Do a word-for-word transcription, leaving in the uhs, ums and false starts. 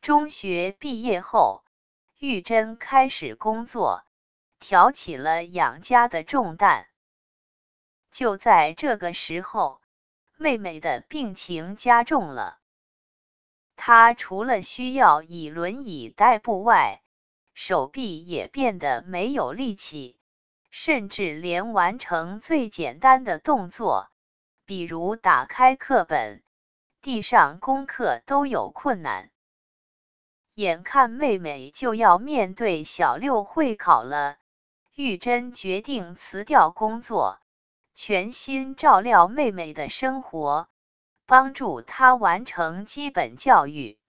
中学毕业后，玉珍开始工作，挑起了养家的重担。就在这个时候，妹妹的病情加重了。她除了需要以轮椅代步外，手臂也变得没有力气，甚至连完成最简单的动作，比如打开课本、递上功课都有困难。眼看妹妹就要面对小六会考了，玉珍决定辞掉工作，全心照料妹妹的生活，帮助她完成基本教育。